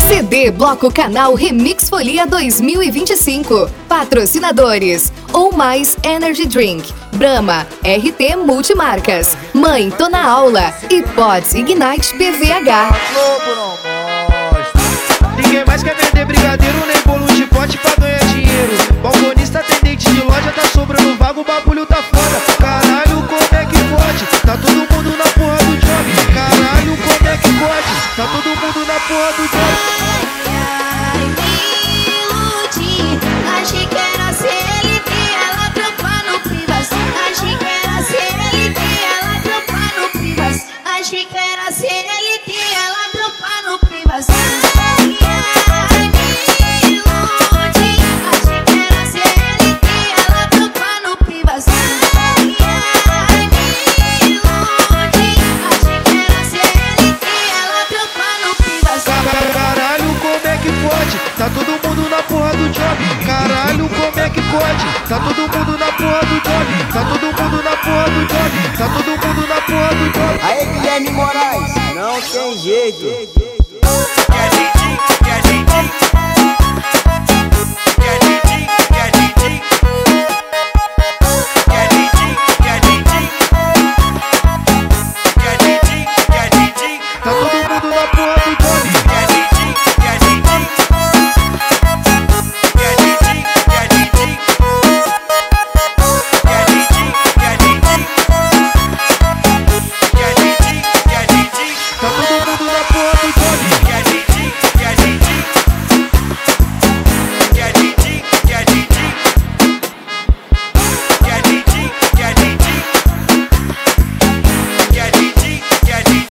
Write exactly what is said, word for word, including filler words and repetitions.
C D Bloco Canal Remix Folia dois mil e vinte e cinco. Patrocinadores: Ou Mais Energy Drink, Brahma, R T Multimarcas, Mãe Tô na Aula e Pods Ignite P V H. Ninguém mais quer vender brigadeiro nem bolo de pote pra ganhar dinheiro. Balconista, atendente de loja, tá sobrando vago, o bagulho tá foda. Caralho, como é que pode? Tá todo mundo na porra do job. Caralho, como é que pode? Tá todo mundo na porra do job. Achei que era C L T, ela tropa no Privas. Achei que era C L T, ela tropa no Privas. Achei que era C L T, ela tropa no Privas. Tá todo mundo na porra do job. Caralho, como é que pode? Tá todo mundo na porra do job. Tá todo mundo na porra do job. Tá todo mundo na porra do job. Aê, Guilherme Moraes, não tem jeito. Que a gente, que a gente, que a gente, que a gente, que a gente, que a gente, que a gente, que a gente. Tá todo mundo na